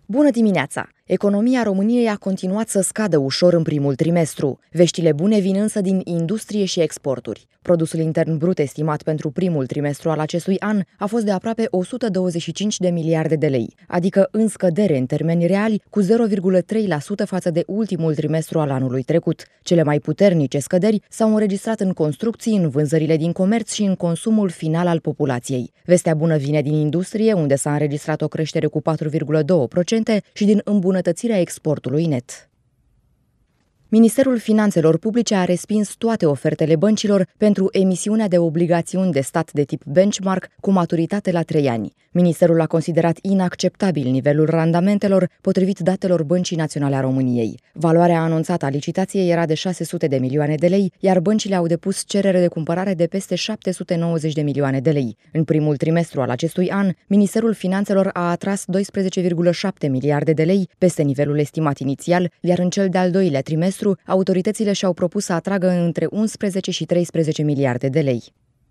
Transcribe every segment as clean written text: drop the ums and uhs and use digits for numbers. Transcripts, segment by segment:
Bună dimineața! Economia României a continuat să scadă ușor în primul trimestru. Veștile bune vin însă din industrie și exporturi. Produsul intern brut estimat pentru primul trimestru al acestui an a fost de aproape 125 de miliarde de lei, adică în scădere în termeni reali cu 0,3% față de ultimul trimestru al anului trecut. Cele mai puternice scăderi s-au înregistrat în construcții, în vânzările din comerț și în consumul final al populației. Vestea bună vine din industrie, unde s-a înregistrat o creștere cu 4,2% și din îmbunătățirea exportului net. Ministerul Finanțelor Publice a respins toate ofertele băncilor pentru emisiunea de obligațiuni de stat de tip benchmark cu maturitate la 3 ani. Ministerul a considerat inacceptabil nivelul randamentelor potrivit datelor Băncii Naționale a României. Valoarea anunțată a licitației era de 600 de milioane de lei, iar băncile au depus cerere de cumpărare de peste 790 de milioane de lei. În primul trimestru al acestui an, Ministerul Finanțelor a atras 12,7 miliarde de lei, peste nivelul estimat inițial, iar în cel de-al doilea trimestru autoritățile și-au propus să atragă între 11 și 13 miliarde de lei.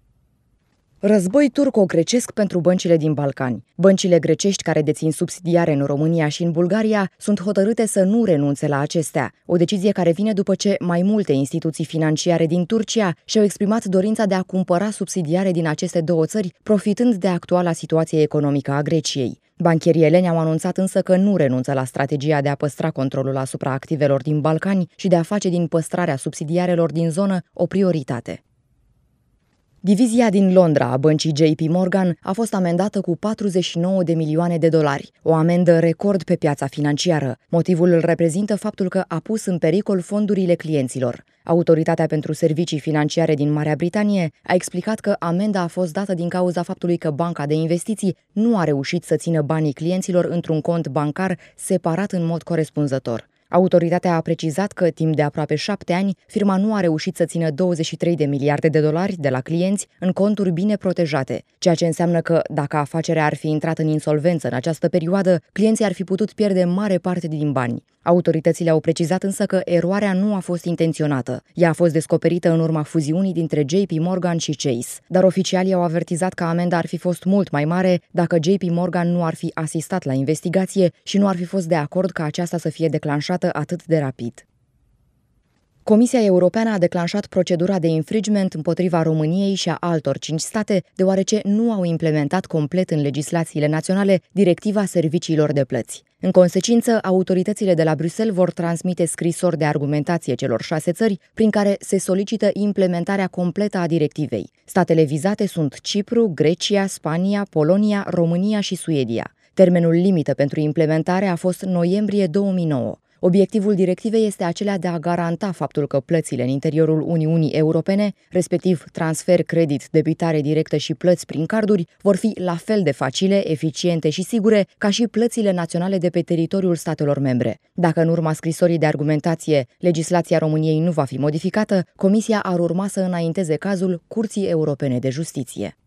Război turco-grecesc pentru băncile din Balcani. Băncile grecești care dețin subsidiare în România și în Bulgaria sunt hotărâte să nu renunțe la acestea, o decizie care vine după ce mai multe instituții financiare din Turcia și-au exprimat dorința de a cumpăra subsidiare din aceste două țări, profitând de actuala situație economică a Greciei. Bancherii eleni au anunțat însă că nu renunță la strategia de a păstra controlul asupra activelor din Balcani și de a face din păstrarea subsidiarelor din zonă o prioritate. Divizia din Londra a băncii JP Morgan a fost amendată cu 49 de milioane de dolari, o amendă record pe piața financiară. Motivul îl reprezintă faptul că a pus în pericol fondurile clienților. Autoritatea pentru servicii financiare din Marea Britanie a explicat că amenda a fost dată din cauza faptului că banca de investiții nu a reușit să țină banii clienților într-un cont bancar separat în mod corespunzător. Autoritatea a precizat că, timp de aproape 7 ani, firma nu a reușit să țină 23 de miliarde de dolari de la clienți în conturi bine protejate, ceea ce înseamnă că, dacă afacerea ar fi intrat în insolvență în această perioadă, clienții ar fi putut pierde mare parte din bani. Autoritățile au precizat însă că eroarea nu a fost intenționată. Ea a fost descoperită în urma fuziunii dintre JP Morgan și Chase, dar oficialii au avertizat că amenda ar fi fost mult mai mare dacă JP Morgan nu ar fi asistat la investigație și nu ar fi fost de acord ca aceasta să fie declanșată atât de rapid. Comisia Europeană a declanșat procedura de infringement împotriva României și a altor 5 state, deoarece nu au implementat complet în legislațiile naționale directiva serviciilor de plăți. În consecință, autoritățile de la Bruxelles vor transmite scrisori de argumentație celor 6 țări, prin care se solicită implementarea completă a directivei. Statele vizate sunt Cipru, Grecia, Spania, Polonia, România și Suedia. Termenul limită pentru implementare a fost noiembrie 2009. Obiectivul directivei este acela de a garanta faptul că plățile în interiorul Uniunii Europene, respectiv transfer, credit, debitare directă și plăți prin carduri, vor fi la fel de facile, eficiente și sigure ca și plățile naționale de pe teritoriul statelor membre. Dacă în urma scrisorii de argumentație legislația României nu va fi modificată, Comisia ar urma să înainteze cazul Curții Europene de Justiție.